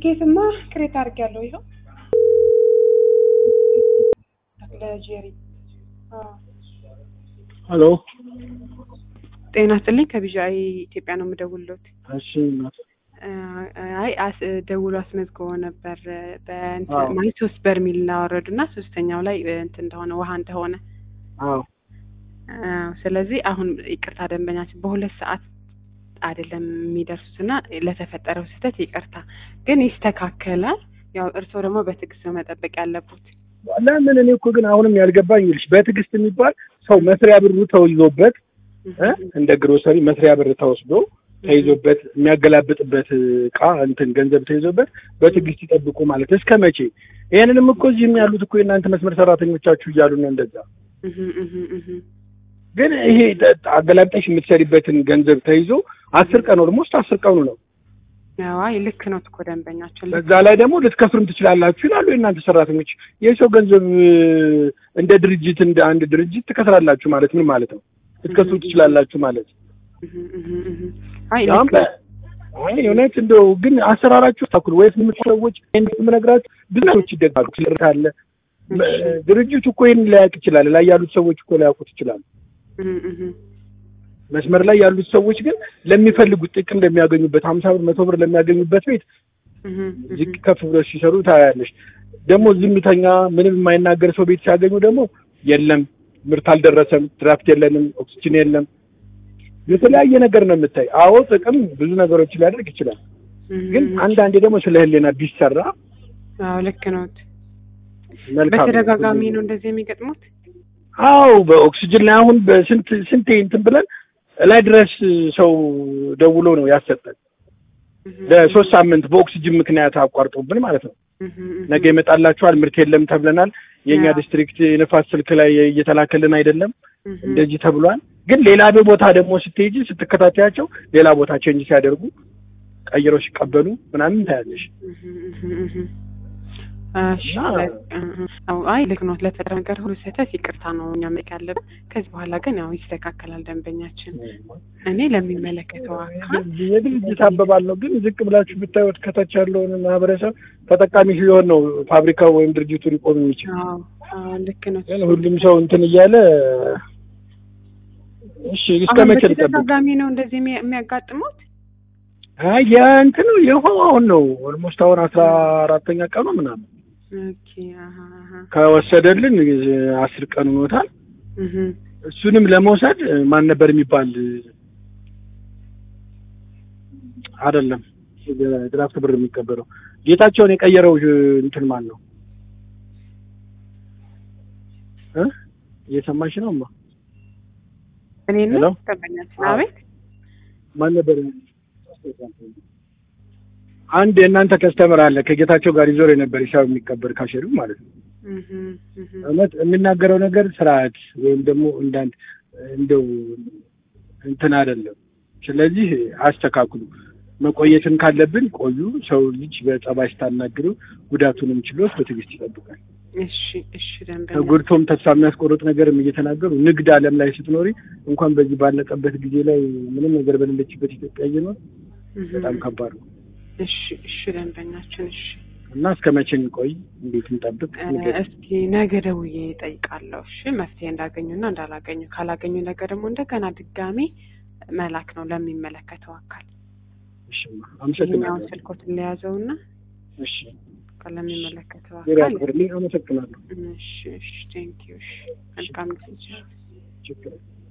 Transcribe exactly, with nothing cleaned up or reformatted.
ትኬትማ ክሬት አድርጌያለሁ ይኸው ለጄሪ ሄሎ ጤና ይስጥልኝ ከቢጂአይ ኢትዮጵያ ነው የምደውልልዎት እሺ አይ አስ ደውሎ አስመዝግቦ ነበር በእንትን ማለት ሶስት በርሚል ላወረዱና ሶስተኛው ላይ እንትን እንደሆነ ውሃ እንደሆነ አዎ ስለዚህ አሁን ይቅርታ ደንበኛችን በሁለት ሰዓት አይደለም የሚደርሱትና ለተፈጠረው ስህተት ይቅርታ ግን ይስተካከላል ያው እርሶ ደግሞ በትዕግስት ነው መጠበቅ ያለበት ለምን እኔ እኮ ግን አሁንም ያልገባኝ ልጅ በትዕግስት የሚባል ሰው መስሪያ ብሩ ተይዞበት እንደ ግሮሰሪ መስሪያ ብር ተወስዶ ተይዞበት የሚያገላብጥበት ቃ እንትን ገንዘብ ተይዞበት በትዕግስት ይጠብቁ ማለት እስከ መቼ ይሄንንም እኮ እዚህም ያሉት እኮ የእናንተ መስመር ሰራተኞቻችሁ እያሉ ነው እንደዛ ግን ይሄ አገላብጠሽ የምትሰሪበትን ገንዘብ ተይዞ አስር ቀን ኦልሞስት አስር ቀኑ ነው አይ ልክ ነው እኮ ደንበኛችን በዛ ላይ ደግሞ ልትከፍሩም ትችላላችሁ ይላሉ የእናንተ ሰራተኞች የሰው ገንዘብ እንደ ድርጅት እንደ አንድ ድርጅት ትከስራላችሁ ማለት ምን ማለት ነው ልትከስሩ ትችላላችሁ ማለት አይ አይ የሆነች እንደው ግን አሰራራችሁ ታኩል ወይስ ምትሰዎች እንደምነግራችሁ ብዙዎች ይደጋሉ ስለካለ ድርጅቱ እኮ ይሄን ላያቅ ይችላል ላይ ያሉት ሰዎች እኮ ላያውቁት ይችላሉ መስመር ላይ ያሉት ሰዎች ግን ለሚፈልጉት ጥቅም እንደሚያገኙበት ሀምሳ ብር መቶ ብር ለሚያገኙበት ቤት ዝቅ ከፍ ብሎ ሲሰሩ ታያለሽ ደግሞ ዝምተኛ ምንም የማይናገር ሰው ቤት ሲያገኙ ደግሞ የለም ምርት አልደረሰም ድራፍት የለንም ኦክሲጅን የለም የተለያየ ነገር ነው የምታይ አዎ ጥቅም ብዙ ነገሮች ሊያደርግ ይችላል ግን አንድ አንዴ ደግሞ ስለ ህሊና ቢሰራ አዎ ልክ ነው በተደጋጋሚ ነው እንደዚህ የሚገጥሙት አዎ በኦክሲጅን ላይ አሁን በስንት ስንት እንትን ብለን ላይ ድረስ ሰው ደውሎ ነው ያሰጠን ለሶስት ሳምንት በኦክሲጅን ምክንያት አቋርጦብን ማለት ነው ነገ ይመጣላችኋል ምርት የለም ተብለናል የኛ ዲስትሪክት የነፋስ ስልክ ላይ እየተላከልን አይደለም እንደዚህ ተብሏል ግን ሌላ ቦታ ደግሞ ስትሄጂ ስትከታተያቸው ሌላ ቦታ ቼንጅ ሲያደርጉ ቀይረው ሲቀበሉ ምናምን ታያለሽ እሺ አይ ልክ ነው ለተደረገው ሁሉ ስህተት ይቅርታ ነው እኛ መካለብ ከዚህ በኋላ ግን ያው ይስተካከላል ደንበኛችን እኔ ለሚመለከተው አካል የድርጅት አበባል ነው ግን ዝቅ ብላችሁ ብታዩት ከታች ያለውን ማህበረሰብ ተጠቃሚ ሲሆን ነው ፋብሪካው ወይም ድርጅቱ ሊቆም የሚችል አዎ አዎ ልክ ነው ሁሉም ሰው እንትን እያለ እሺ እስከ መቼ ልጠብቅ ተደጋጋሚ ነው እንደዚህ የሚያጋጥሙት አይ ያ እንትን ነው የሆነው ነው ኦልሞስት አሁን አስራ አራተኛ ቀኑ ምናምን ኦኬ አሃ አሃ ከወሰደልን አስር ቀን ሆኖታል እህ እሱንም ለመውሰድ ማን ነበር የሚባል አይደለም ድራፍት ብር የሚቀበለው ጌታቸውን የቀየረው እንትን ማን ነው እ እየሰማሽ ነው ማ እኔ ነው ተበኛችን አቤት ማን ነበር አንድ የእናንተ ከስተመር አለ ከጌታቸው ጋር ይዞር የነበር ሂሳብ የሚቀበል ካሸሩ ማለት ነው እህ እህ እውነት የሚናገረው ነገር ስርዓት ወይም ደግሞ እንዳንድ እንደው እንትን አይደለም ስለዚህ አስተካክሉ መቆየትን ካለብን ቆዩ ሰው ልጅ በጸባይ ታናግሩ ጉዳቱንም ችሎት በትግስት ይጠብቃል እሺ እሺ ደንበኛ ተጎድቶም ተስፋ የሚያስቆርጥ ነገርም እየተናገሩ ንግድ ዓለም ላይ ስትኖሪ እንኳን በዚህ ባለቀበት ጊዜ ላይ ምንም ነገር በሌለችበት ኢትዮጵያ እየኖር በጣም ከባድ ነው እሺ እሺ ደንበኛችን እሺ እና እስከመቼ እንቆይ እንዴት እንጠብቅ እስኪ ነገ ደውዬ እጠይቃለሁ እሺ መፍትሄ እንዳገኙና እንዳላገኙ ካላገኙ ነገር ደግሞ እንደገና ድጋሚ መላክ ነው ለሚመለከተው አካል እሺ አመሰግናለሁ ስልኮትን ለያዘውና እሺ ለሚመለከተው አካል አመሰግናለሁ እሺ እሺ ቴንክ ዩ እሺ መልካም ጊዜ